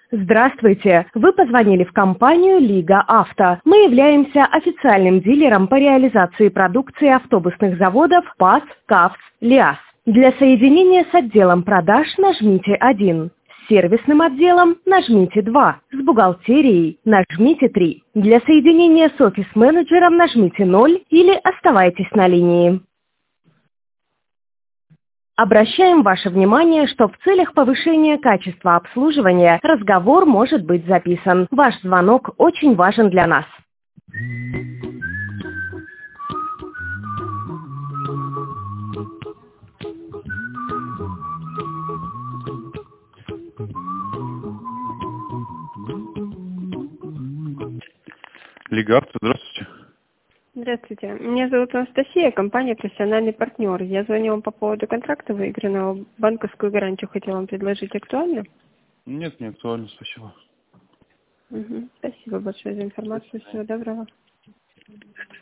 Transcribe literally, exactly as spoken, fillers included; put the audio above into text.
Здравствуйте! Вы позвонили в компанию «Лига Авто». Мы являемся официальным дилером по реализации продукции автобусных заводов ПАС, КАВС, ЛиАЗ. Для соединения с отделом продаж нажмите один. С сервисным отделом нажмите два. С бухгалтерией нажмите три. Для соединения с офис-менеджером нажмите ноль или оставайтесь на линии. Обращаем ваше внимание, что в целях повышения качества обслуживания разговор может быть записан. Ваш звонок очень важен для нас. Лига Авто, здравствуйте. Здравствуйте. Меня зовут Анастасия, компания «Профессиональный партнер». Я звоню вам по поводу контракта выигранного. Банковскую гарантию хотела вам предложить. Актуально? Нет, не актуально, спасибо. Угу. Спасибо большое за информацию. Всего доброго.